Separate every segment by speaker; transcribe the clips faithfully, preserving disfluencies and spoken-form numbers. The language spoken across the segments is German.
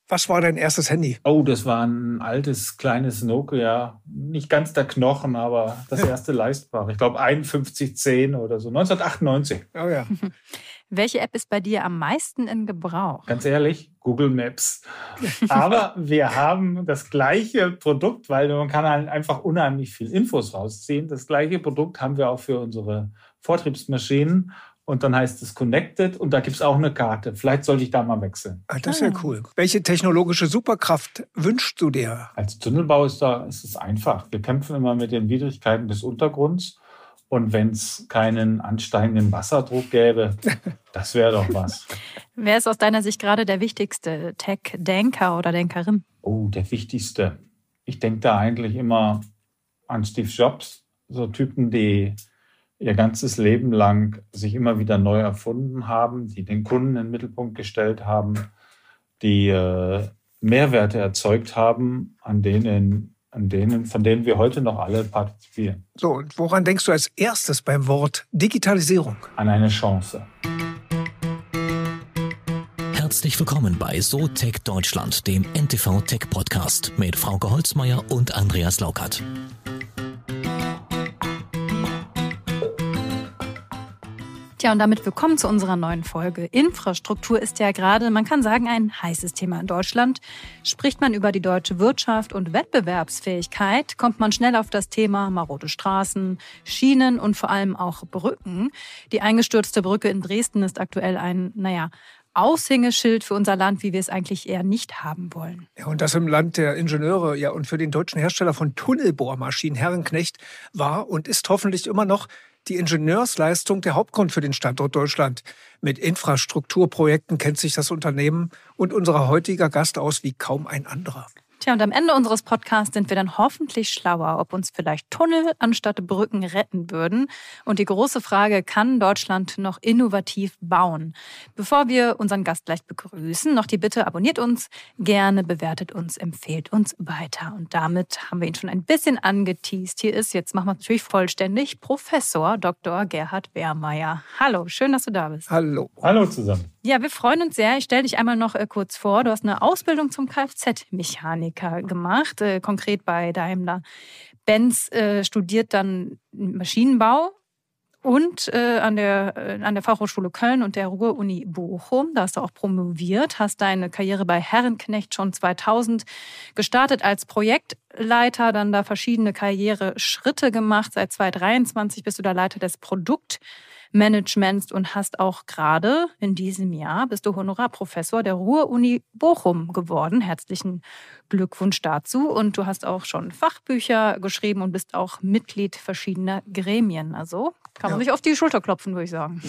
Speaker 1: Was war dein erstes Handy?
Speaker 2: Oh, das war ein altes, kleines Nokia. Nicht ganz der Knochen, aber das erste leistbare. Ich glaube einundfünfzig zehn oder so, neunzehnhundertachtundneunzig.
Speaker 1: Oh ja.
Speaker 3: Welche App ist bei dir am meisten in Gebrauch?
Speaker 2: Ganz ehrlich, Google Maps. Aber wir haben das gleiche Produkt, weil man kann halt einfach unheimlich viel Infos rausziehen. Das gleiche Produkt haben wir auch für unsere Vortriebsmaschinen. Und dann heißt es Connected und da gibt es auch eine Karte. Vielleicht sollte ich da mal wechseln.
Speaker 1: Ah, das ist ja cool. Welche technologische Superkraft wünschst du dir?
Speaker 2: Als Tunnelbau ist, da, ist es einfach. Wir kämpfen immer mit den Widrigkeiten des Untergrunds. Und wenn es keinen ansteigenden Wasserdruck gäbe, das wäre doch was.
Speaker 3: Wer ist aus deiner Sicht gerade der wichtigste Tech-Denker oder Denkerin?
Speaker 2: Oh, der wichtigste. Ich denke da eigentlich immer an Steve Jobs. So Typen, die ihr ganzes Leben lang sich immer wieder neu erfunden haben, die den Kunden in den Mittelpunkt gestellt haben, die äh, Mehrwerte erzeugt haben, an denen, an denen, von denen wir heute noch alle partizipieren.
Speaker 1: So, und woran denkst du als erstes beim Wort Digitalisierung?
Speaker 2: An eine Chance.
Speaker 4: Herzlich willkommen bei So Tech Deutschland, dem N T V Tech Podcast mit Frauke Holzmeier und Andreas Laukert.
Speaker 3: Tja, und damit willkommen zu unserer neuen Folge. Infrastruktur ist ja gerade, man kann sagen, ein heißes Thema in Deutschland. Spricht man über die deutsche Wirtschaft und Wettbewerbsfähigkeit, kommt man schnell auf das Thema marode Straßen, Schienen und vor allem auch Brücken. Die eingestürzte Brücke in Dresden ist aktuell ein, naja, Aushängeschild für unser Land, wie wir es eigentlich eher nicht haben wollen.
Speaker 1: Ja, und das im Land der Ingenieure, ja, und für den deutschen Hersteller von Tunnelbohrmaschinen, Herrenknecht, war und ist hoffentlich immer noch die Ingenieursleistung der Hauptgrund für den Standort Deutschland. Mit Infrastrukturprojekten kennt sich das Unternehmen und unser heutiger Gast aus wie kaum ein anderer.
Speaker 3: Tja, und am Ende unseres Podcasts sind wir dann hoffentlich schlauer, ob uns vielleicht Tunnel anstatt Brücken retten würden. Und die große Frage, kann Deutschland noch innovativ bauen? Bevor wir unseren Gast gleich begrüßen, noch die Bitte, abonniert uns gerne, bewertet uns, empfehlt uns weiter. Und damit haben wir ihn schon ein bisschen angeteast. Hier ist, jetzt machen wir es natürlich vollständig, Professor Doktor Gerhard Wehrmeier. Hallo, schön, dass du da bist.
Speaker 1: Hallo.
Speaker 2: Hallo zusammen.
Speaker 3: Ja, wir freuen uns sehr. Ich stelle dich einmal noch äh, kurz vor. Du hast eine Ausbildung zum Kfz-Mechaniker gemacht, äh, konkret bei Daimler. Benz äh, studiert dann Maschinenbau und äh, an der, äh, an der Fachhochschule Köln und der Ruhr-Uni Bochum. Da hast du auch promoviert, hast deine Karriere bei Herrenknecht schon zweitausend gestartet als Projektleiter, dann da verschiedene Karriereschritte gemacht. Seit zweitausenddreiundzwanzig bist du der Leiter des Produkt Managements und hast auch gerade in diesem Jahr bist du Honorarprofessor der Ruhr-Uni Bochum geworden. Herzlichen Glückwunsch dazu. Und du hast auch schon Fachbücher geschrieben und bist auch Mitglied verschiedener Gremien. Also kann man ja sich auf die Schulter klopfen, würde ich sagen.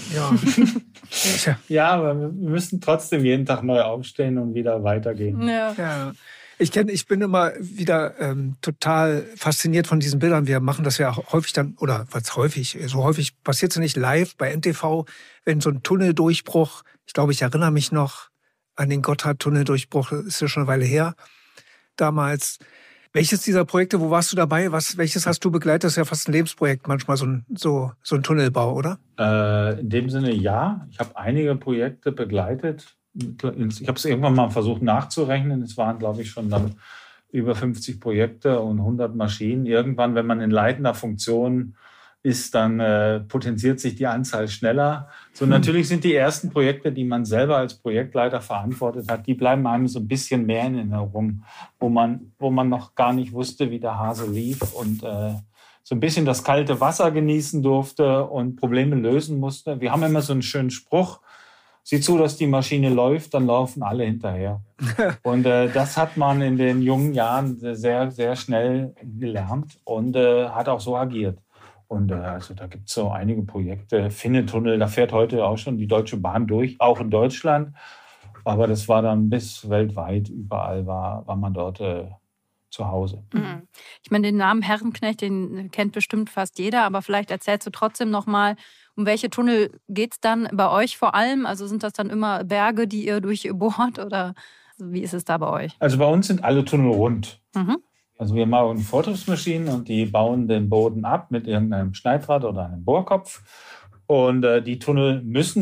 Speaker 1: Ja.
Speaker 2: Ja, aber wir müssen trotzdem jeden Tag neu aufstehen und wieder weitergehen.
Speaker 3: Ja.
Speaker 1: Ja. Ich kenne, ich bin immer wieder ähm, total fasziniert von diesen Bildern. Wir machen das ja häufig dann, oder was häufig, so häufig passiert es nicht live bei N T V, wenn so ein Tunneldurchbruch, ich glaube, ich erinnere mich noch an den Gotthard-Tunneldurchbruch, ist ja schon eine Weile her, damals. Welches dieser Projekte, wo warst du dabei? Was, welches hast du begleitet? Das ist ja fast ein Lebensprojekt manchmal, so ein, so, so ein Tunnelbau, oder?
Speaker 2: Äh, in dem Sinne ja. Ich habe einige Projekte begleitet. Ich habe es irgendwann mal versucht nachzurechnen. Es waren, glaube ich, schon dann über fünfzig Projekte und hundert Maschinen. Irgendwann, wenn man in leitender Funktion ist, dann äh, potenziert sich die Anzahl schneller. So hm. Natürlich sind die ersten Projekte, die man selber als Projektleiter verantwortet hat, die bleiben einem so ein bisschen mehr in Erinnerung, wo man, wo man noch gar nicht wusste, wie der Hase lief und äh, so ein bisschen das kalte Wasser genießen durfte und Probleme lösen musste. Wir haben immer so einen schönen Spruch: Sieh zu, dass die Maschine läuft, dann laufen alle hinterher. Und äh, das hat man in den jungen Jahren sehr, sehr schnell gelernt und äh, hat auch so agiert. Und äh, also da gibt es so einige Projekte. Finne-Tunnel, da fährt heute auch schon die Deutsche Bahn durch, auch in Deutschland. Aber das war dann bis weltweit, überall war, war man dort äh, zu Hause.
Speaker 3: Mhm. Ich meine, den Namen Herrenknecht, den kennt bestimmt fast jeder, aber vielleicht erzählst du trotzdem noch mal, um welche Tunnel geht es dann bei euch vor allem? Also sind das dann immer Berge, die ihr durchbohrt oder wie ist es da bei euch?
Speaker 2: Also bei uns sind alle Tunnel rund.
Speaker 3: Mhm.
Speaker 2: Also wir bauen Vortriebsmaschinen und die bauen den Boden ab mit irgendeinem Schneidrad oder einem Bohrkopf. Und äh, die Tunnel müssen nicht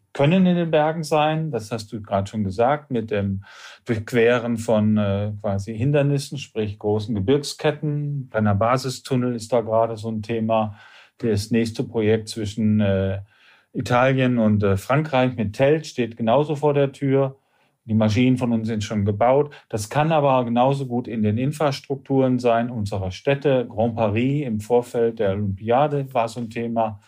Speaker 2: können in den Bergen sein. Das hast du gerade schon gesagt, mit dem Durchqueren von äh, quasi Hindernissen, sprich großen Gebirgsketten. Brenner Basistunnel ist da gerade so ein Thema. Das nächste Projekt zwischen äh, Italien und äh, Frankreich mit Telt steht genauso vor der Tür. Die Maschinen von uns sind schon gebaut. Das kann aber genauso gut in den Infrastrukturen sein unserer Städte. Grand Paris im Vorfeld der Olympiade war so ein Thema.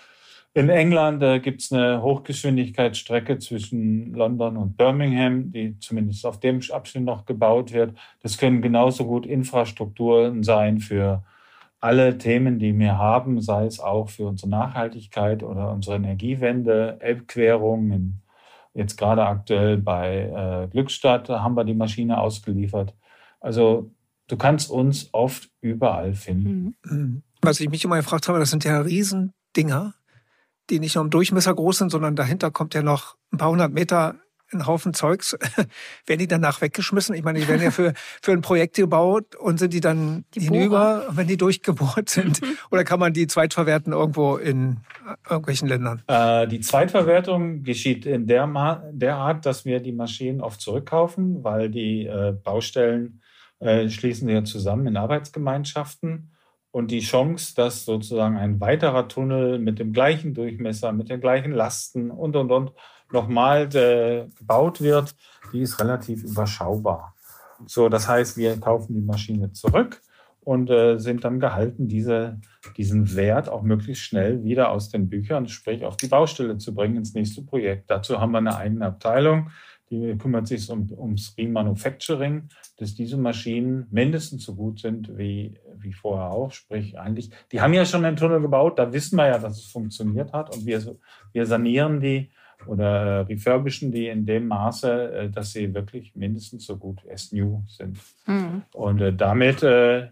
Speaker 2: In England äh, gibt es eine Hochgeschwindigkeitsstrecke zwischen London und Birmingham, die zumindest auf dem Abschnitt noch gebaut wird. Das können genauso gut Infrastrukturen sein für alle Themen, die wir haben, sei es auch für unsere Nachhaltigkeit oder unsere Energiewende, Elbquerung. Jetzt gerade aktuell bei äh, Glückstadt haben wir die Maschine ausgeliefert. Also du kannst uns oft überall finden.
Speaker 1: Was ich mich immer gefragt habe, das sind ja Riesendinger, die nicht nur im Durchmesser groß sind, sondern dahinter kommt ja noch ein paar hundert Meter ein Haufen Zeugs. Werden die danach weggeschmissen? Ich meine, die werden ja für, für ein Projekt gebaut und sind die dann die hinüber, wenn die durchgebohrt sind? Oder kann man die zweitverwerten irgendwo in irgendwelchen Ländern?
Speaker 2: Äh, die Zweitverwertung geschieht in der, Ma- der Art, dass wir die Maschinen oft zurückkaufen, weil die äh, Baustellen äh, schließen ja zusammen in Arbeitsgemeinschaften. Und die Chance, dass sozusagen ein weiterer Tunnel mit dem gleichen Durchmesser, mit den gleichen Lasten und, und, und nochmal äh, gebaut wird, die ist relativ überschaubar. So, das heißt, wir kaufen die Maschine zurück und äh, sind dann gehalten, diese, diesen Wert auch möglichst schnell wieder aus den Büchern, sprich auf die Baustelle zu bringen, ins nächste Projekt. Dazu haben wir eine eigene Abteilung, die kümmert sich um, ums Remanufacturing, dass diese Maschinen mindestens so gut sind wie, wie vorher auch. Sprich, eigentlich, die haben ja schon einen Tunnel gebaut, da wissen wir ja, dass es funktioniert hat. Und wir, wir sanieren die oder refurbischen die in dem Maße, dass sie wirklich mindestens so gut as new sind. Mhm. Und äh, damit äh,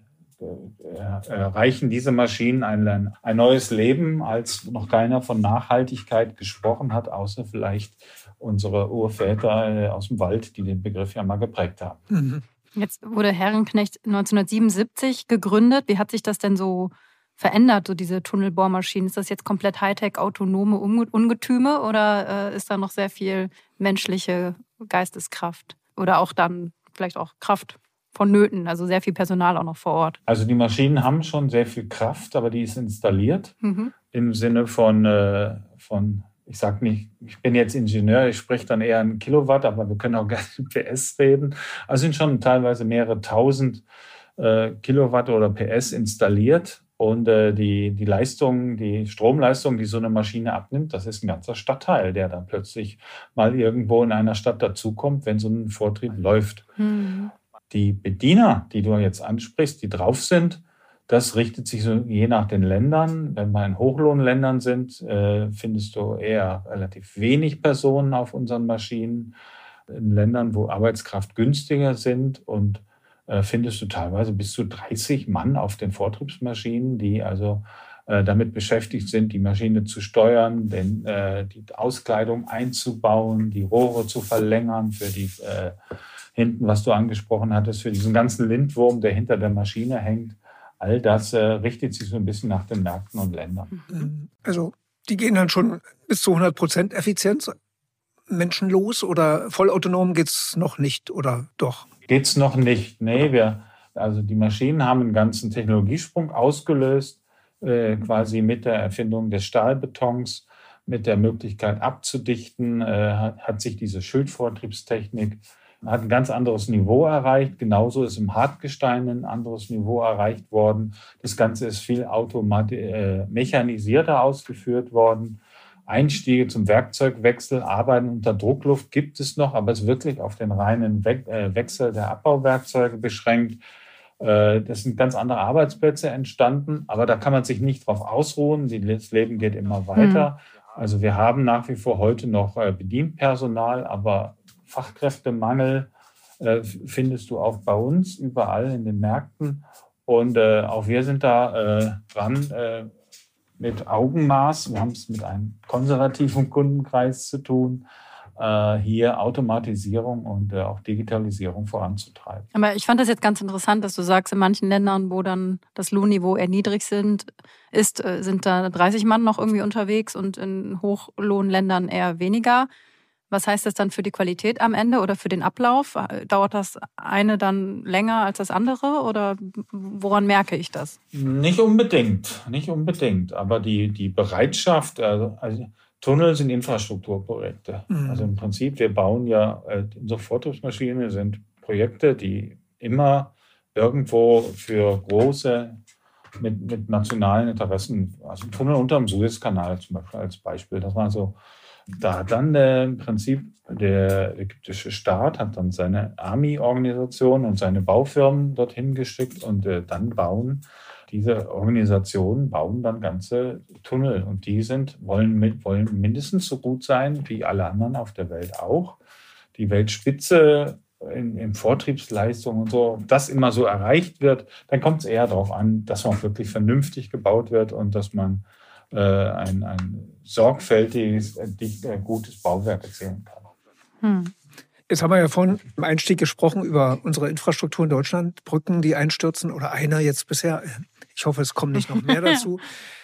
Speaker 2: erreichen diese Maschinen ein, ein neues Leben, als noch keiner von Nachhaltigkeit gesprochen hat, außer vielleicht unsere Urväter aus dem Wald, die den Begriff ja mal geprägt haben.
Speaker 3: Mhm. Jetzt wurde Herrenknecht neunzehnhundertsiebenundsiebzig gegründet. Wie hat sich das denn so verändert, so diese Tunnelbohrmaschinen? Ist das jetzt komplett Hightech, autonome Ungetüme oder äh, ist da noch sehr viel menschliche Geisteskraft? Oder auch dann vielleicht auch Kraft vonnöten, also sehr viel Personal auch noch vor Ort?
Speaker 2: Also die Maschinen haben schon sehr viel Kraft, aber die ist installiert
Speaker 3: mhm.
Speaker 2: im Sinne von, äh, von ich sage nicht, ich bin jetzt Ingenieur, ich spreche dann eher in Kilowatt, aber wir können auch gerne in P S reden. Also sind schon teilweise mehrere tausend äh, Kilowatt oder P S installiert. Und äh, die, die Leistung, die Stromleistung, die so eine Maschine abnimmt, das ist ein ganzer Stadtteil, der dann plötzlich mal irgendwo in einer Stadt dazukommt, wenn so ein Vortrieb läuft. Mhm. Die Bediener, die du jetzt ansprichst, die drauf sind, das richtet sich so je nach den Ländern. Wenn wir in Hochlohnländern sind, äh, findest du eher relativ wenig Personen auf unseren Maschinen. In Ländern, wo Arbeitskraft günstiger sind und äh, findest du teilweise bis zu dreißig Mann auf den Vortriebsmaschinen, die also äh, damit beschäftigt sind, die Maschine zu steuern, den, äh, die Auskleidung einzubauen, die Rohre zu verlängern für die äh, hinten, was du angesprochen hattest, für diesen ganzen Lindwurm, der hinter der Maschine hängt. All das äh, richtet sich so ein bisschen nach den Märkten und Ländern.
Speaker 1: Also die gehen dann schon bis zu hundert Prozent Effizienz menschenlos oder vollautonom geht es noch nicht oder doch?
Speaker 2: Geht es noch nicht. Nee, wir, also die Maschinen haben einen ganzen Technologiesprung ausgelöst, äh, quasi mit der Erfindung des Stahlbetons, mit der Möglichkeit abzudichten, äh, hat, hat sich diese Schildvortriebstechnik hat ein ganz anderes Niveau erreicht. Genauso ist im Hartgestein ein anderes Niveau erreicht worden. Das Ganze ist viel automati- äh, mechanisierter ausgeführt worden. Einstiege zum Werkzeugwechsel, Arbeiten unter Druckluft gibt es noch, aber es ist wirklich auf den reinen We- äh, Wechsel der Abbauwerkzeuge beschränkt. Äh, das sind ganz andere Arbeitsplätze entstanden, aber da kann man sich nicht drauf ausruhen. Das Leben geht immer weiter. Mhm. Also wir haben nach wie vor heute noch äh, Bedienpersonal, aber Fachkräftemangel äh, findest du auch bei uns überall in den Märkten. Und äh, auch wir sind da äh, dran äh, mit Augenmaß. Wir haben es mit einem konservativen Kundenkreis zu tun. äh, hier Automatisierung und äh, auch Digitalisierung voranzutreiben.
Speaker 3: Aber ich fand das jetzt ganz interessant, dass du sagst, in manchen Ländern, wo dann das Lohnniveau eher niedrig sind, ist, äh, sind da dreißig Mann noch irgendwie unterwegs und in Hochlohnländern eher weniger. Was heißt das dann für die Qualität am Ende oder für den Ablauf? Dauert das eine dann länger als das andere oder woran merke ich das?
Speaker 2: Nicht unbedingt, nicht unbedingt. Aber die, die Bereitschaft, also, also Tunnel sind Infrastrukturprojekte. Mhm. Also im Prinzip, wir bauen ja, äh, unsere Vortriebsmaschine sind Projekte, die immer irgendwo für große, mit, mit nationalen Interessen, also Tunnel unterm Suezkanal zum Beispiel als Beispiel, das war so. Da hat dann äh, im Prinzip der ägyptische Staat hat dann seine Army-Organisation und seine Baufirmen dorthin geschickt und äh, dann bauen diese Organisationen bauen dann ganze Tunnel und die sind wollen mit, wollen mindestens so gut sein wie alle anderen auf der Welt auch. Die Weltspitze in, in Vortriebsleistung und so, ob das immer so erreicht wird, dann kommt es eher darauf an, dass man wirklich vernünftig gebaut wird und dass man Ein, ein sorgfältiges, ein gutes Bauwerk erzählen kann.
Speaker 1: Hm. Jetzt haben wir ja vorhin im Einstieg gesprochen über unsere Infrastruktur in Deutschland, Brücken, die einstürzen oder einer jetzt bisher. Ich hoffe, es kommen nicht noch mehr dazu.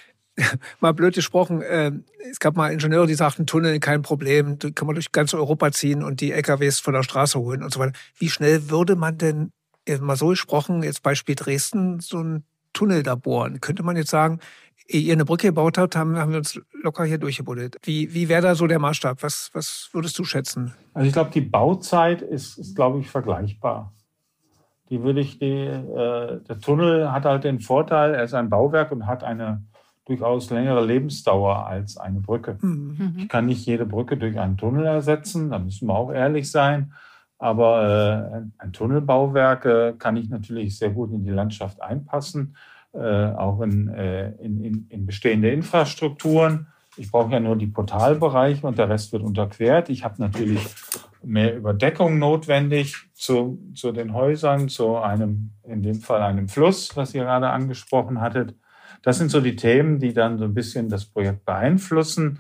Speaker 1: Mal blöd gesprochen, es gab mal Ingenieure, die sagten, Tunnel, kein Problem, die kann man durch ganz Europa ziehen und die L K Ws von der Straße holen und so weiter. Wie schnell würde man denn, mal so gesprochen, jetzt Beispiel Dresden, so einen Tunnel da bohren? Könnte man jetzt sagen, ehe ihr eine Brücke gebaut habt, haben, haben wir uns locker hier durchgebuddelt. Wie, wie wäre da so der Maßstab? Was, was würdest du schätzen?
Speaker 2: Also ich glaube, die Bauzeit ist, ist glaube ich, vergleichbar. Die würde ich, die, äh, der Tunnel hat halt den Vorteil, er ist ein Bauwerk und hat eine durchaus längere Lebensdauer als eine Brücke. Mhm. Ich kann nicht jede Brücke durch einen Tunnel ersetzen, da müssen wir auch ehrlich sein. Aber äh, ein Tunnelbauwerk äh, kann ich natürlich sehr gut in die Landschaft einpassen. Äh, auch in, äh, in, in, in bestehende Infrastrukturen. Ich brauche ja nur die Portalbereiche und der Rest wird unterquert. Ich habe natürlich mehr Überdeckung notwendig zu, zu den Häusern, zu einem, in dem Fall einem Fluss, was ihr gerade angesprochen hattet. Das sind so die Themen, die dann so ein bisschen das Projekt beeinflussen.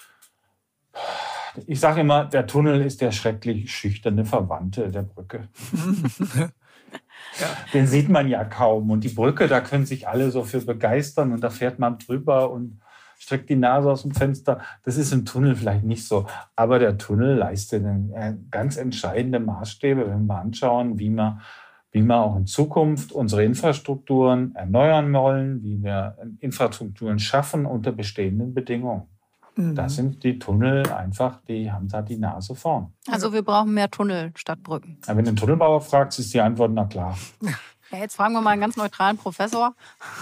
Speaker 2: Ich sage immer, der Tunnel ist der schrecklich schüchterne Verwandte der Brücke. Ja. Den sieht man ja kaum. Und die Brücke, da können sich alle so für begeistern und da fährt man drüber und streckt die Nase aus dem Fenster. Das ist im Tunnel vielleicht nicht so. Aber der Tunnel leistet ganz entscheidende Maßstäbe, wenn wir anschauen, wie wir, wie wir auch in Zukunft unsere Infrastrukturen erneuern wollen, wie wir Infrastrukturen schaffen unter bestehenden Bedingungen. Mhm. Da sind die Tunnel einfach, die haben da die Nase vorn.
Speaker 3: Also wir brauchen mehr Tunnel statt Brücken.
Speaker 2: Ja, wenn du einen Tunnelbauer fragst, ist die Antwort, na klar.
Speaker 3: Ja, jetzt fragen wir mal einen ganz neutralen Professor.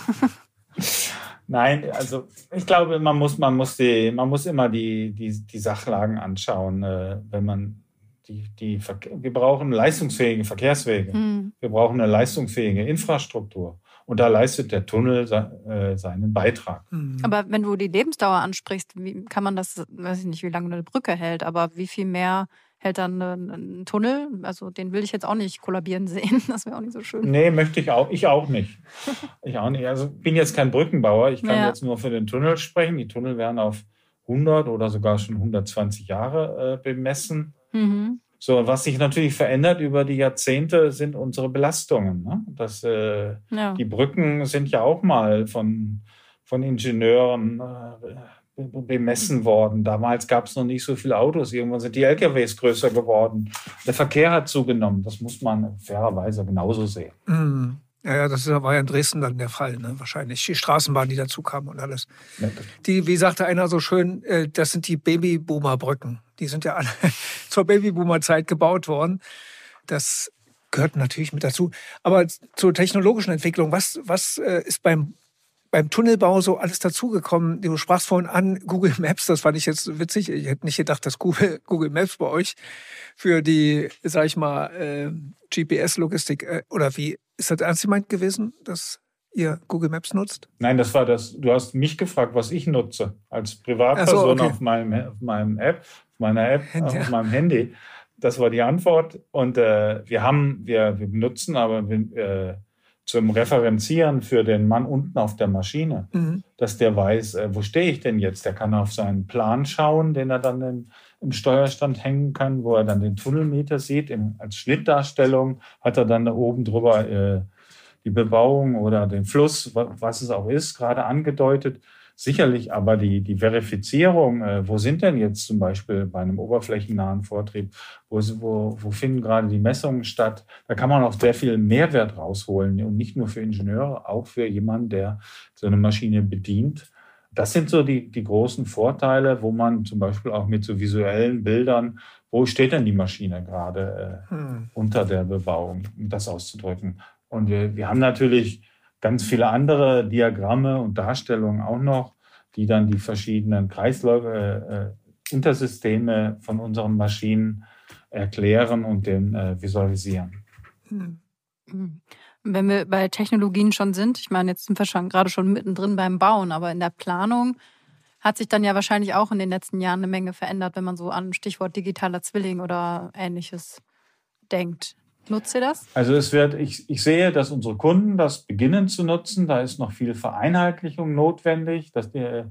Speaker 2: Nein, also ich glaube, man muss, man muss, die, man muss immer die, die, die Sachlagen anschauen, wenn man die, die, wir brauchen leistungsfähige Verkehrswege. Mhm. Wir brauchen eine leistungsfähige Infrastruktur. Und da leistet der Tunnel seinen Beitrag.
Speaker 3: Aber wenn du die Lebensdauer ansprichst, wie kann man das, weiß ich nicht, wie lange eine Brücke hält, aber wie viel mehr hält dann ein Tunnel? Also den will ich jetzt auch nicht kollabieren sehen. Das wäre auch nicht so schön.
Speaker 2: Nee, möchte ich auch. Ich auch nicht. Ich auch nicht. Also bin jetzt kein Brückenbauer. Ich kann ja. jetzt nur für den Tunnel sprechen. Die Tunnel werden auf hundert oder sogar schon hundertzwanzig Jahre äh, bemessen. Mhm. So, was sich natürlich verändert über die Jahrzehnte, sind unsere Belastungen. Ne? Das, äh, ja. Die Brücken sind ja auch mal von, von Ingenieuren äh, bemessen worden. Damals gab es noch nicht so viele Autos. Irgendwann sind die L K Ws größer geworden. Der Verkehr hat zugenommen. Das muss man fairerweise genauso sehen.
Speaker 1: Mhm. Ja, ja, das war ja in Dresden dann der Fall, ne? Wahrscheinlich. Die Straßenbahn, die dazu kam und alles. Ja. Die, wie sagte einer so schön, äh, das sind die Babyboomer-Brücken. Die sind ja alle zur Babyboomer-Zeit gebaut worden. Das gehört natürlich mit dazu. Aber zur technologischen Entwicklung, was, was äh, ist beim, beim Tunnelbau so alles dazugekommen? Du sprachst vorhin an, Google Maps, das fand ich jetzt witzig. Ich hätte nicht gedacht, dass Google, Google Maps bei euch für die, sag ich mal, äh, G P S-Logistik äh, oder wie, ist das ernst gemeint gewesen, dass ihr Google Maps nutzt?
Speaker 2: Nein, das war das. Du hast mich gefragt, was ich nutze als Privatperson so, okay. auf meinem, auf meinem App, auf meiner App, Handy. auf meinem Handy. Das war die Antwort. Und äh, wir haben, wir, wir benutzen aber äh, zum Referenzieren für den Mann unten auf der Maschine, mhm. dass der weiß, äh, wo stehe ich denn jetzt? Der kann auf seinen Plan schauen, den er dann in, im Steuerstand hängen kann, wo er dann den Tunnelmeter sieht. In, als Schnittdarstellung hat er dann da oben drüber äh, die Bebauung oder den Fluss, was es auch ist, gerade angedeutet. Sicherlich aber die, die Verifizierung, äh, wo sind denn jetzt zum Beispiel bei einem oberflächennahen Vortrieb, wo, wo, wo finden gerade die Messungen statt, da kann man auch sehr viel Mehrwert rausholen und nicht nur für Ingenieure, auch für jemanden, der so eine Maschine bedient. Das sind so die, die großen Vorteile, wo man zum Beispiel auch mit so visuellen Bildern, wo steht denn die Maschine gerade äh, hm. unter der Bebauung, um das auszudrücken. Und wir, wir haben natürlich ganz viele andere Diagramme und Darstellungen auch noch, die dann die verschiedenen Kreisläufe, äh, Untersysteme von unseren Maschinen erklären und den äh, visualisieren.
Speaker 3: Hm. Wenn wir bei Technologien schon sind, ich meine, jetzt sind wir schon gerade schon mittendrin beim Bauen, aber in der Planung hat sich dann ja wahrscheinlich auch in den letzten Jahren eine Menge verändert, wenn man so an Stichwort digitaler Zwilling oder Ähnliches denkt. Nutzt ihr das?
Speaker 2: Also es wird, ich, ich sehe, dass unsere Kunden das beginnen zu nutzen. Da ist noch viel Vereinheitlichung notwendig, dass die, äh,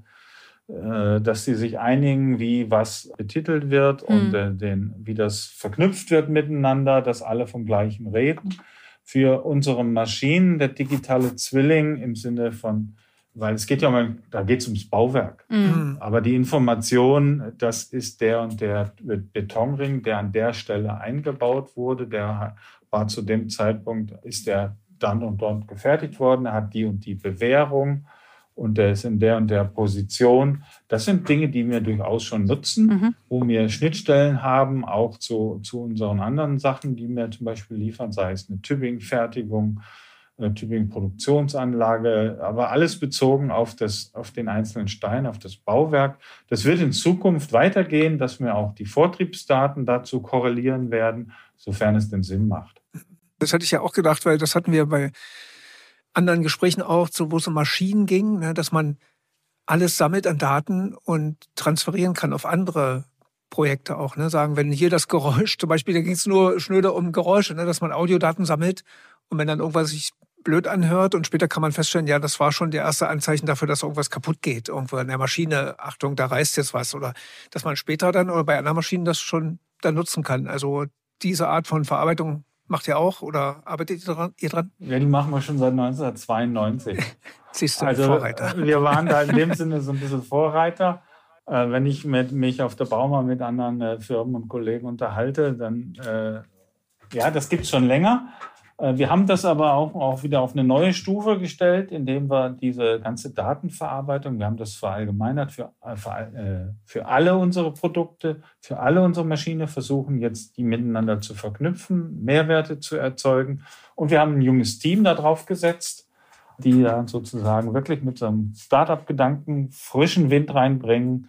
Speaker 2: dass sie sich einigen, wie was betitelt wird hm. und äh, den, wie das verknüpft wird miteinander, dass alle vom Gleichen reden. Für unsere Maschinen der digitale Zwilling im Sinne von, weil es geht ja um, da geht es ums Bauwerk. Mhm. Aber die Information, das ist der und der Betonring, der an der Stelle eingebaut wurde, der war zu dem Zeitpunkt, ist der dann und dort gefertigt worden, er hat die und die Bewährung und der ist in der und der Position. Das sind Dinge, die wir durchaus schon nutzen, mhm. wo wir Schnittstellen haben, auch zu, zu unseren anderen Sachen, die wir zum Beispiel liefern, sei es eine Tübingen-Fertigung, eine Tübingen-Produktionsanlage, aber alles bezogen auf, das, auf den einzelnen Stein, auf das Bauwerk. Das wird in Zukunft weitergehen, dass wir auch die Vortriebsdaten dazu korrelieren werden, sofern es den Sinn macht.
Speaker 1: Das hatte ich ja auch gedacht, weil das hatten wir bei anderen Gesprächen auch, so, wo es um Maschinen ging, ne, dass man alles sammelt an Daten und transferieren kann auf andere Projekte auch. Ne, sagen, wenn hier das Geräusch, zum Beispiel, da ging es nur schnöder um Geräusche, ne, dass man Audiodaten sammelt und wenn dann irgendwas sich blöd anhört und später kann man feststellen, ja, das war schon der erste Anzeichen dafür, dass irgendwas kaputt geht. Irgendwo in der Maschine, Achtung, da reißt jetzt was. Oder dass man später dann oder bei anderen Maschinen das schon dann nutzen kann. Also diese Art von Verarbeitung macht ihr auch oder arbeitet ihr dran? Ihr dran?
Speaker 2: Ja, die machen wir schon seit neunzehnhundertzweiundneunzig.
Speaker 1: Siehst du,
Speaker 2: also,
Speaker 1: Vorreiter.
Speaker 2: Wir waren da in dem Sinne so ein bisschen Vorreiter. Äh, wenn ich mit, mich auf der Bauma mit anderen äh, Firmen und Kollegen unterhalte, dann, äh, ja, das gibt es schon länger. Wir haben das aber auch, auch wieder auf eine neue Stufe gestellt, indem wir diese ganze Datenverarbeitung, wir haben das verallgemeinert für, für, für alle unsere Produkte, für alle unsere Maschinen, versuchen jetzt die miteinander zu verknüpfen, Mehrwerte zu erzeugen. Und wir haben ein junges Team da drauf gesetzt, die da sozusagen wirklich mit so einem Start-up-Gedanken frischen Wind reinbringen.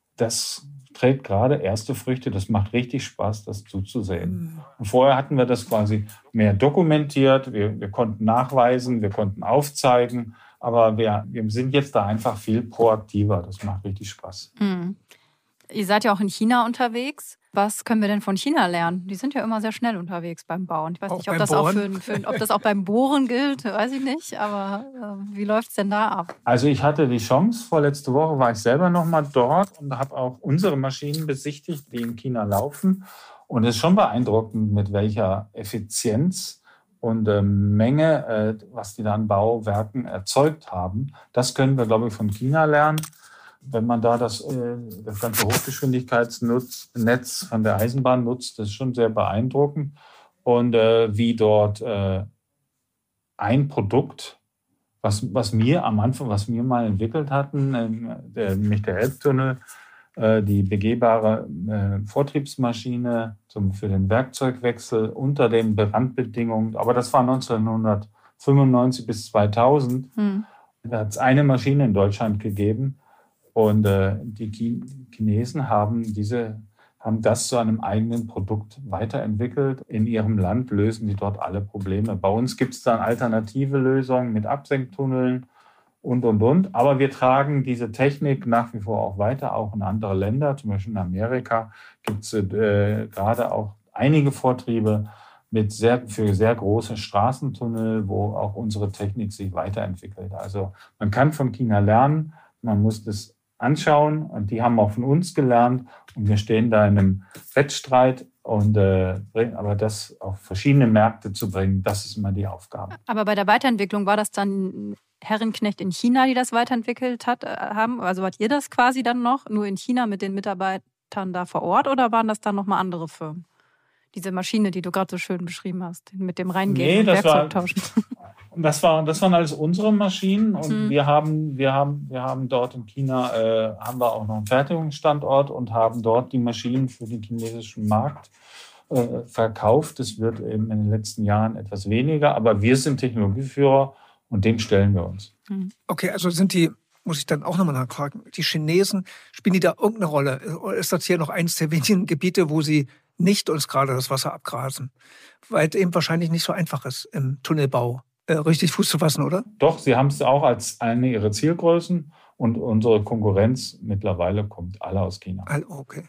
Speaker 2: Das trägt gerade erste Früchte. Das macht richtig Spaß, das zuzusehen. Und vorher hatten wir das quasi mehr dokumentiert. Wir, wir konnten nachweisen, wir konnten aufzeigen. Aber wir, wir sind jetzt da einfach viel proaktiver. Das macht richtig Spaß.
Speaker 3: Mhm. Ihr seid ja auch in China unterwegs. Was können wir denn von China lernen? Die sind ja immer sehr schnell unterwegs beim Bauen. Ich weiß auch nicht, ob das, auch für, für, ob das auch beim Bohren gilt, weiß ich nicht. Aber äh, wie läuft es denn da ab?
Speaker 2: Also ich hatte die Chance, vorletzte Woche war ich selber noch mal dort und habe auch unsere Maschinen besichtigt, die in China laufen. Und es ist schon beeindruckend, mit welcher Effizienz und äh, Menge, äh, was die da an Bauwerken erzeugt haben. Das können wir, glaube ich, von China lernen. Wenn man da das, äh, das ganze Hochgeschwindigkeitsnetz von der Eisenbahn nutzt, das ist schon sehr beeindruckend. Und äh, wie dort äh, ein Produkt, was, was wir am Anfang, was wir mal entwickelt hatten, äh, der, nämlich der Elbtunnel, äh, die begehbare äh, Vortriebsmaschine zum, für den Werkzeugwechsel unter den Randbedingungen, aber das war neunzehnhundertfünfundneunzig bis zweitausend, hm. Da hat es eine Maschine in Deutschland gegeben. Und äh, die Chinesen haben, diese, haben das zu einem eigenen Produkt weiterentwickelt. In ihrem Land lösen die dort alle Probleme. Bei uns gibt es dann alternative Lösungen mit Absenktunneln und, und, und. Aber wir tragen diese Technik nach wie vor auch weiter, auch in andere Länder. Zum Beispiel in Amerika gibt es äh, gerade auch einige Vortriebe mit sehr, für sehr große Straßentunnel, wo auch unsere Technik sich weiterentwickelt. Also man kann von China lernen, man muss das anschauen. Und die haben auch von uns gelernt. Und wir stehen da in einem Wettstreit. Und, äh, aber das auf verschiedene Märkte zu bringen, das ist immer die Aufgabe.
Speaker 3: Aber bei der Weiterentwicklung war das dann Herrenknecht in China, die das weiterentwickelt hat, haben? Also wart ihr das quasi dann noch nur in China mit den Mitarbeitern da vor Ort oder waren das dann nochmal andere Firmen? Diese Maschine, die du gerade so schön beschrieben hast, mit dem Reingehen
Speaker 2: nee,
Speaker 3: und
Speaker 2: das
Speaker 3: Werkzeug
Speaker 2: war,
Speaker 3: tauschen.
Speaker 2: Das, war, das waren alles unsere Maschinen und
Speaker 3: mhm.
Speaker 2: wir, haben, wir, haben, wir haben dort in China äh, haben wir auch noch einen Fertigungsstandort und haben dort die Maschinen für den chinesischen Markt äh, verkauft. Das wird eben in den letzten Jahren etwas weniger, aber wir sind Technologieführer und dem stellen wir uns.
Speaker 1: Okay, also sind die, muss ich dann auch nochmal nachfragen, die Chinesen, spielen die da irgendeine Rolle? Oder ist das hier noch eines der wenigen Gebiete, wo sie nicht uns gerade das Wasser abgrasen? Weil es eben wahrscheinlich nicht so einfach ist, im Tunnelbau äh, richtig Fuß zu fassen, oder?
Speaker 2: Doch, sie haben es auch als eine ihrer Zielgrößen und unsere Konkurrenz mittlerweile kommt alle aus China.
Speaker 1: Okay.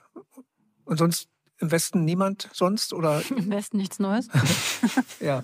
Speaker 1: Und sonst im Westen niemand sonst? Oder?
Speaker 3: Im Westen nichts Neues?
Speaker 1: ja.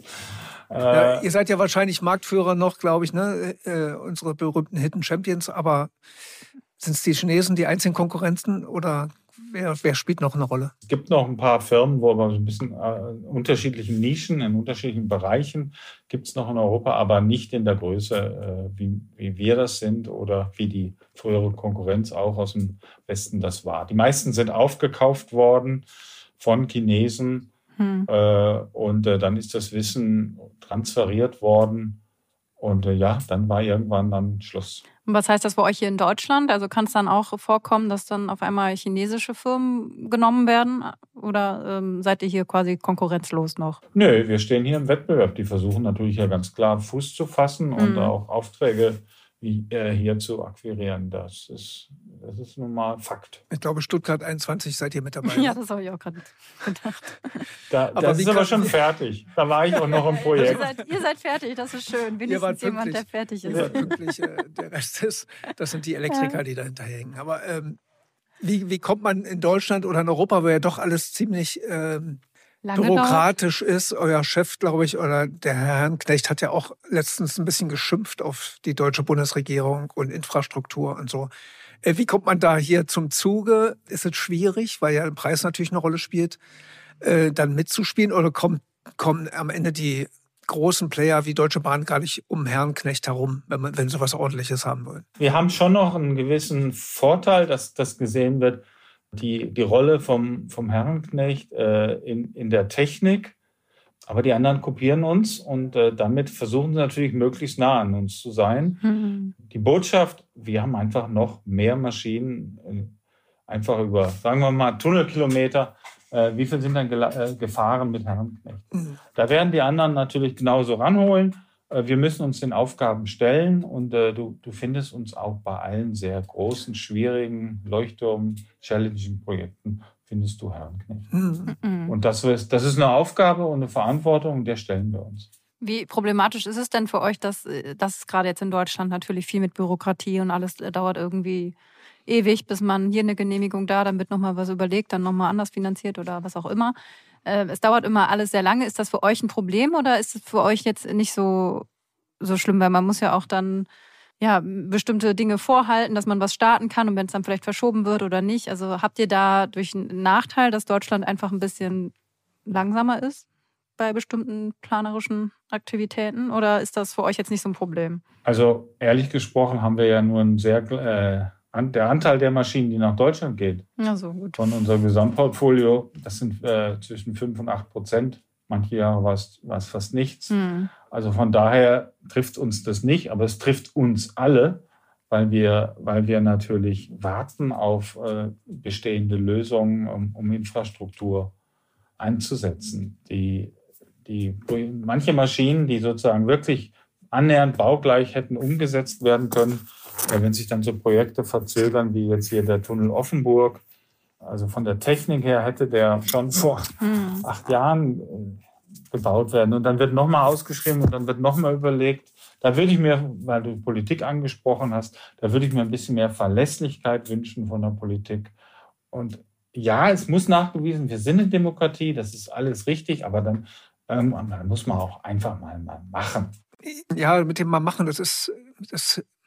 Speaker 1: Ja, ihr seid ja wahrscheinlich Marktführer noch, glaube ich, ne? Äh, unsere berühmten Hidden Champions. Aber sind es die Chinesen die einzigen Konkurrenten oder wer, wer spielt noch eine Rolle?
Speaker 2: Es gibt noch ein paar Firmen, wo wir so ein bisschen äh, in unterschiedlichen Nischen, in unterschiedlichen Bereichen gibt es noch in Europa, aber nicht in der Größe, äh, wie, wie wir das sind oder wie die frühere Konkurrenz auch aus dem Westen das war. Die meisten sind aufgekauft worden von Chinesen. Hm. Äh, und äh, dann ist das Wissen transferiert worden und äh, ja, dann war irgendwann dann Schluss.
Speaker 3: Und was heißt das für euch hier in Deutschland? Also kann es dann auch vorkommen, dass dann auf einmal chinesische Firmen genommen werden oder ähm, seid ihr hier quasi konkurrenzlos noch?
Speaker 2: Nö, wir stehen hier im Wettbewerb. Die versuchen natürlich ja ganz klar Fuß zu fassen hm. und auch Aufträge wie, äh, hier zu akquirieren. Das ist Das ist nun mal Fakt.
Speaker 1: Ich glaube, Stuttgart einundzwanzig seid ihr mit dabei.
Speaker 3: Ja, das habe ich auch gerade gedacht.
Speaker 2: Da, aber das ist aber schon fertig. Da war ich auch noch im Projekt.
Speaker 3: Ihr seid, ihr seid fertig, das ist schön. Wenigstens jemand, der fertig ist.
Speaker 1: Ihr wart pünktlich, äh, der Rest ist, das sind die Elektriker, die dahinter hängen. Aber ähm, wie, wie kommt man in Deutschland oder in Europa, wo ja doch alles ziemlich ähm, bürokratisch dauert. ist? Euer Chef, glaube ich, oder der Herr Herrenknecht hat ja auch letztens ein bisschen geschimpft auf die deutsche Bundesregierung und Infrastruktur und so. Wie kommt man da hier zum Zuge? Ist es schwierig, weil ja der Preis natürlich eine Rolle spielt, äh, dann mitzuspielen? Oder kommen, kommen am Ende die großen Player wie Deutsche Bahn gar nicht um Herrenknecht herum, wenn, man, wenn sie was Ordentliches haben wollen?
Speaker 2: Wir haben schon noch einen gewissen Vorteil, dass das gesehen wird, die, die Rolle vom, vom Herrenknecht äh, in, in der Technik. Aber die anderen kopieren uns und äh, damit versuchen sie natürlich möglichst nah an uns zu sein. Mhm. Die Botschaft, wir haben einfach noch mehr Maschinen, äh, einfach über, sagen wir mal, Tunnelkilometer. Äh, wie viel sind dann äh, gefahren mit Herrenknecht? Mhm. Da werden die anderen natürlich genauso ranholen. Äh, wir müssen uns den Aufgaben stellen und äh, du, du findest uns auch bei allen sehr großen, schwierigen Leuchtturm-, challenging Projekten findest du Herrenknecht. Mhm. Und das ist, das ist eine Aufgabe und eine Verantwortung, der stellen wir uns.
Speaker 3: Wie problematisch ist es denn für euch, dass das gerade jetzt in Deutschland natürlich viel mit Bürokratie und alles dauert irgendwie ewig, bis man hier eine Genehmigung da, dann wird nochmal was überlegt, dann nochmal anders finanziert oder was auch immer. Es dauert immer alles sehr lange. Ist das für euch ein Problem oder ist es für euch jetzt nicht so, so schlimm? Weil man muss ja auch dann ja, bestimmte Dinge vorhalten, dass man was starten kann und wenn es dann vielleicht verschoben wird oder nicht. Also habt ihr da durch einen Nachteil, dass Deutschland einfach ein bisschen langsamer ist bei bestimmten planerischen Aktivitäten oder ist das für euch jetzt nicht so ein Problem?
Speaker 2: Also ehrlich gesprochen haben wir ja nur einen sehr, äh, an, der Anteil der Maschinen, die nach Deutschland geht,
Speaker 3: ja, so gut.
Speaker 2: von unserem Gesamtportfolio, das sind äh, zwischen fünf und acht Prozent. Manche Jahre war es, war es fast nichts. Hm. Also von daher trifft uns das nicht, aber es trifft uns alle, weil wir, weil wir natürlich warten auf äh, bestehende Lösungen, um, um Infrastruktur einzusetzen. Die, die, manche Maschinen, die sozusagen wirklich annähernd baugleich hätten umgesetzt werden können, äh, wenn sich dann so Projekte verzögern, wie jetzt hier der Tunnel Offenburg, also von der Technik her hätte der schon vor hm. acht Jahren äh, gebaut werden. Und dann wird nochmal ausgeschrieben und dann wird nochmal überlegt. Da würde ich mir, weil du Politik angesprochen hast, da würde ich mir ein bisschen mehr Verlässlichkeit wünschen von der Politik. Und ja, es muss nachgewiesen, wir sind eine Demokratie, das ist alles richtig, aber dann, ähm, dann muss man auch einfach mal, mal machen.
Speaker 1: Ja, mit dem mal machen, das ist, das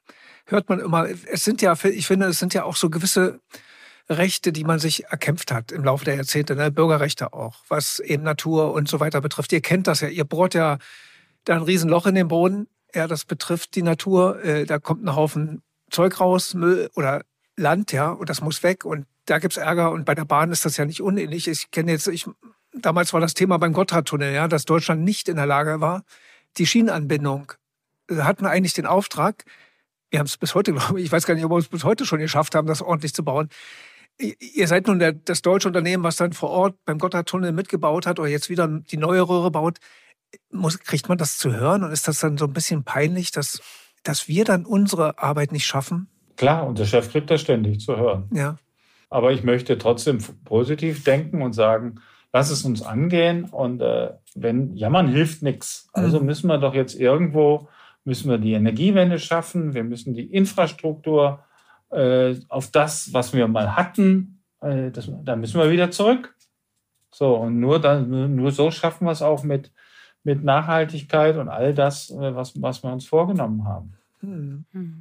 Speaker 1: hört man immer, es sind ja, ich finde, es sind ja auch so gewisse Rechte, die man sich erkämpft hat im Laufe der Jahrzehnte, ne? Bürgerrechte auch, was eben Natur und so weiter betrifft. Ihr kennt das ja, ihr bohrt ja da ein Riesenloch in den Boden. Ja, das betrifft die Natur. Äh, da kommt ein Haufen Zeug raus, Müll oder Land, ja, und das muss weg. Und da gibt's Ärger. Und bei der Bahn ist das ja nicht unähnlich. Ich kenne jetzt, ich, damals war das Thema beim Gotthardtunnel, ja, dass Deutschland nicht in der Lage war, die Schienenanbindung. Wir hatten eigentlich den Auftrag, wir haben es bis heute, glaube ich, ich weiß gar nicht, ob wir es bis heute schon geschafft haben, das ordentlich zu bauen. Ihr seid nun der, das deutsche Unternehmen, was dann vor Ort beim Gotthardtunnel mitgebaut hat oder jetzt wieder die neue Röhre baut. Muss, kriegt man das zu hören und ist das dann so ein bisschen peinlich, dass, dass wir dann unsere Arbeit nicht schaffen?
Speaker 2: Klar, und der Chef kriegt das ständig zu hören.
Speaker 1: Ja.
Speaker 2: Aber ich möchte trotzdem positiv denken und sagen, lass es uns angehen. Und äh, wenn jammern hilft nichts. Also müssen wir doch jetzt irgendwo, müssen wir die Energiewende schaffen. Wir müssen die Infrastruktur äh, auf das, was wir mal hatten, äh, das, da müssen wir wieder zurück. So, und nur, dann, nur so schaffen wir es auch mit, mit Nachhaltigkeit und all das, was, was wir uns vorgenommen haben.
Speaker 1: Hm.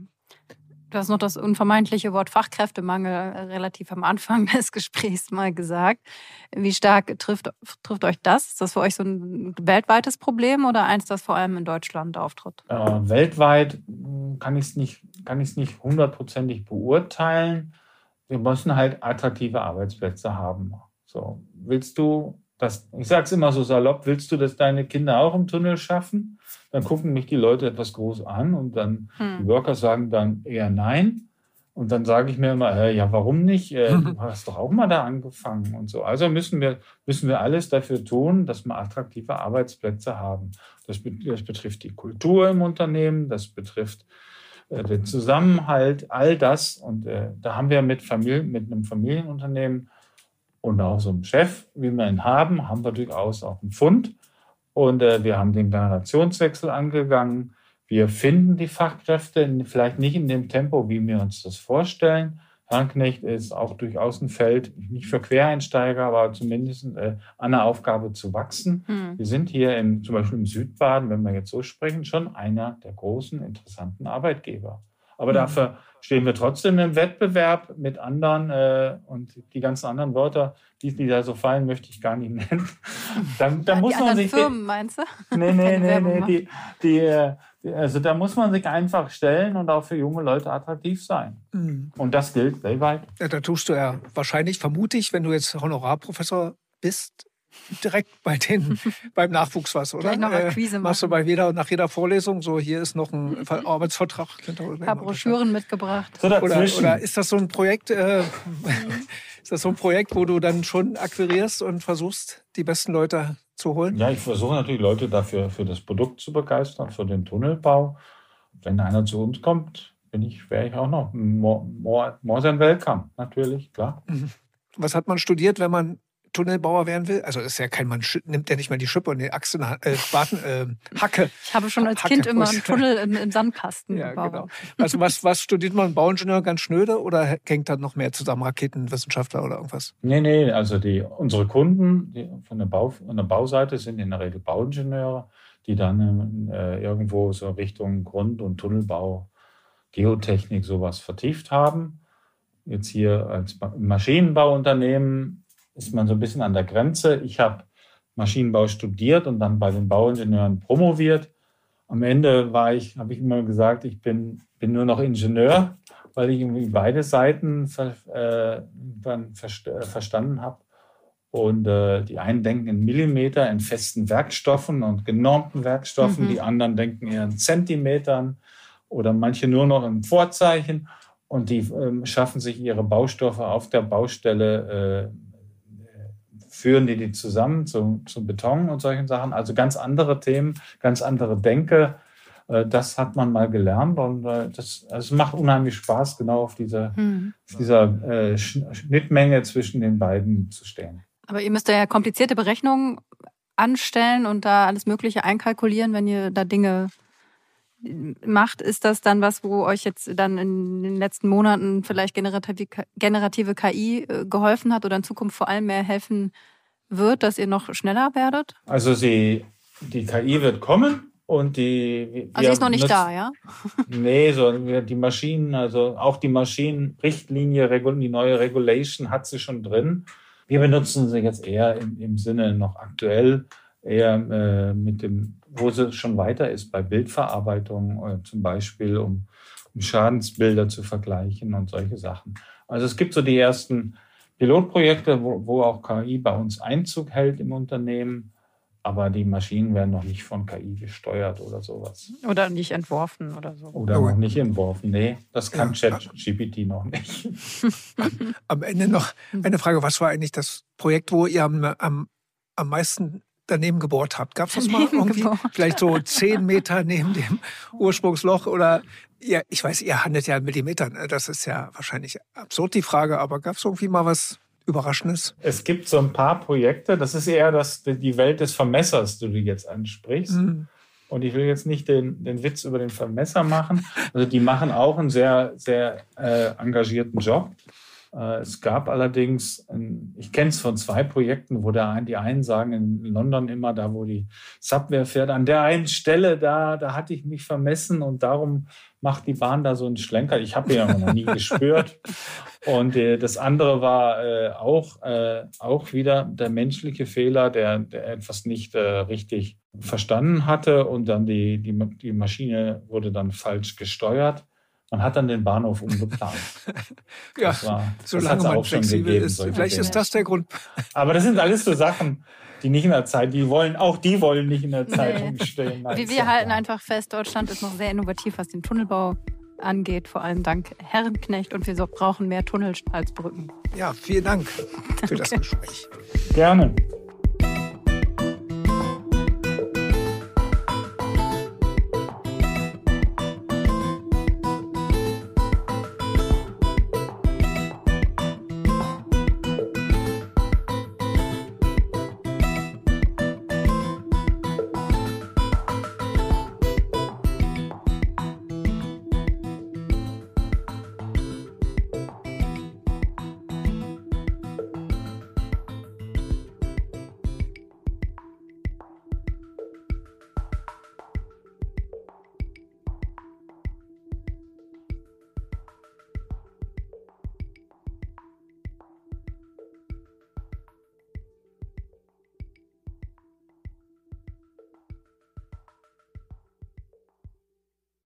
Speaker 3: Du hast noch das unvermeidliche Wort Fachkräftemangel relativ am Anfang des Gesprächs mal gesagt. Wie stark trifft, trifft euch das? Ist das für euch so ein weltweites Problem oder eins, das vor allem in Deutschland auftritt?
Speaker 2: Äh, weltweit kann ich es nicht, kann ich es nicht hundertprozentig beurteilen. Wir müssen halt attraktive Arbeitsplätze haben. So, willst du das, ich sage es immer so salopp, willst du, dass deine Kinder auch im Tunnel schaffen? Dann gucken mich die Leute etwas groß an und dann hm. die Worker sagen dann eher nein. Und dann sage ich mir immer, äh, ja, warum nicht? Äh, du hast doch auch mal da angefangen und so. Also müssen wir, müssen wir alles dafür tun, dass wir attraktive Arbeitsplätze haben. Das, das betrifft die Kultur im Unternehmen, das betrifft äh, den Zusammenhalt, all das. Und äh, da haben wir mit, Familie, mit einem Familienunternehmen und auch so einem Chef, wie wir ihn haben, haben wir durchaus auch einen Pfund. Und äh, wir haben den Generationswechsel angegangen. Wir finden die Fachkräfte vielleicht nicht in dem Tempo, wie wir uns das vorstellen. Herrenknecht ist auch durchaus ein Feld, nicht für Quereinsteiger, aber zumindest äh, an der Aufgabe zu wachsen. Hm. Wir sind hier im, zum Beispiel im Südbaden, wenn wir jetzt so sprechen, schon einer der großen, interessanten Arbeitgeber. Aber hm. dafür stehen wir trotzdem im Wettbewerb mit anderen äh, und die ganzen anderen Wörter, die, die da so fallen, möchte ich gar nicht nennen. Da, da
Speaker 3: ja,
Speaker 2: muss
Speaker 3: die
Speaker 2: man
Speaker 3: anderen
Speaker 2: sich
Speaker 3: Firmen, meinst du?
Speaker 2: Nee, nee, nee, nee. Die, die, die, also da muss man sich einfach stellen und auch für junge Leute attraktiv sein. Mhm. Und das gilt weltweit.
Speaker 1: Ja, da tust du ja wahrscheinlich, vermute ich, wenn du jetzt Honorarprofessor bist, direkt bei den, beim Nachwuchs was, oder?
Speaker 3: Noch Akquise
Speaker 1: äh, machst du bei jeder, nach jeder Vorlesung so, hier ist noch ein Arbeitsvertrag.
Speaker 3: Ein paar Broschüren mitgebracht.
Speaker 2: So
Speaker 1: oder, oder ist das so ein Projekt, äh, ist das so ein Projekt, wo du dann schon akquirierst und versuchst, die besten Leute zu holen?
Speaker 2: Ja, ich versuche natürlich Leute dafür für das Produkt zu begeistern, für den Tunnelbau. Wenn einer zu uns kommt, bin ich, wäre ich auch noch more, more, more than welcome, natürlich, klar.
Speaker 1: Was hat man studiert, wenn man Tunnelbauer werden will? Also das ist ja kein Mann, nimmt ja nicht mal die Schippe und die Achse, äh, Spaten, äh, Hacke.
Speaker 3: Ich habe schon als Hacke. Kind immer einen Tunnel im, im Sandkasten
Speaker 1: ja,
Speaker 3: gebaut.
Speaker 1: Genau. Also was, was studiert man? Bauingenieur ganz schnöde oder hängt da noch mehr zusammen, Raketenwissenschaftler oder irgendwas?
Speaker 2: Nee, nee, also die, unsere Kunden die von, der Bau, von der Bauseite sind in der Regel Bauingenieure, die dann äh, irgendwo so Richtung Grund- und Tunnelbau, Geotechnik sowas vertieft haben. Jetzt hier als Maschinenbauunternehmen ist man so ein bisschen an der Grenze. Ich habe Maschinenbau studiert und dann bei den Bauingenieuren promoviert. Am Ende war ich, habe ich immer gesagt, ich bin, bin nur noch Ingenieur, weil ich irgendwie beide Seiten ver, äh, dann ver, verstanden habe. Und äh, die einen denken in Millimeter, in festen Werkstoffen und genormten Werkstoffen. Mhm. Die anderen denken eher in Zentimetern oder manche nur noch im Vorzeichen. Und die äh, schaffen sich ihre Baustoffe auf der Baustelle, äh, führen die die zusammen zum, zum Beton und solchen Sachen. Also ganz andere Themen, ganz andere Denke. Das hat man mal gelernt und das, das macht unheimlich Spaß, genau auf dieser, hm. auf dieser äh, Schnittmenge zwischen den beiden zu stehen.
Speaker 3: Aber ihr müsst ja komplizierte Berechnungen anstellen und da alles Mögliche einkalkulieren, wenn ihr da Dinge macht. Ist das dann was, wo euch jetzt dann in den letzten Monaten vielleicht generative, generative K I geholfen hat oder in Zukunft vor allem mehr helfen wird, dass ihr noch schneller werdet?
Speaker 2: Also sie, die K I wird kommen. Und die,
Speaker 3: also ist noch nicht da, ja?
Speaker 2: Nee, so die Maschinen, also auch die Maschinenrichtlinie, die neue Regulation hat sie schon drin. Wir benutzen sie jetzt eher im, im Sinne noch aktuell, eher äh, mit dem, wo sie schon weiter ist, bei Bildverarbeitung äh, zum Beispiel, um, um Schadensbilder zu vergleichen und solche Sachen. Also es gibt so die ersten Pilotprojekte, wo, wo auch K I bei uns Einzug hält im Unternehmen. Aber die Maschinen werden noch nicht von K I gesteuert oder sowas.
Speaker 3: Oder nicht entworfen oder so.
Speaker 2: Oder noch nicht entworfen. Nee, das kann ja. ChatGPT noch nicht.
Speaker 1: Am Ende noch eine Frage. Was war eigentlich das Projekt, wo ihr am, am, am meisten daneben gebohrt habt? Gab es das mal irgendwie? Gebohrt. Vielleicht so zehn Meter neben dem Ursprungsloch? Oder ihr, ich weiß, ihr handelt ja in Millimetern. Das ist ja wahrscheinlich absurd, die Frage. Aber gab es irgendwie mal was Überraschendes?
Speaker 2: Es gibt so ein paar Projekte, das ist eher das, die Welt des Vermessers, die du jetzt ansprichst. Mhm. Und ich will jetzt nicht den, den Witz über den Vermesser machen. Also die machen auch einen sehr, sehr äh, engagierten Job. Äh, es gab allerdings, ein, ich kenne es von zwei Projekten, wo der, die einen sagen in London immer, da wo die Subway fährt, an der einen Stelle, da, da hatte ich mich vermessen und darum macht die Bahn da so einen Schlenker. Ich habe ihn aber noch nie gespürt. Und äh, das andere war äh, auch, äh, auch wieder der menschliche Fehler, der, der etwas nicht äh, richtig verstanden hatte. Und dann die, die, die Maschine wurde dann falsch gesteuert. Man hat dann den Bahnhof umgeplant.
Speaker 1: Ja,
Speaker 2: das war,
Speaker 1: solange
Speaker 2: das
Speaker 1: man
Speaker 2: auch schon
Speaker 1: flexibel
Speaker 2: gegeben,
Speaker 1: ist. Vielleicht Dinge. Ist das der Grund.
Speaker 2: Aber das sind alles so Sachen, die nicht in der Zeit, die wollen, auch die wollen nicht in der Zeitung nee. stehen. Nein,
Speaker 3: wir wir halten einfach fest, Deutschland ist noch sehr innovativ, was den Tunnelbau angeht, vor allem dank Herrenknecht, und wir brauchen mehr Tunnel als Brücken.
Speaker 1: Ja, vielen Dank für das Gespräch.
Speaker 2: Gerne.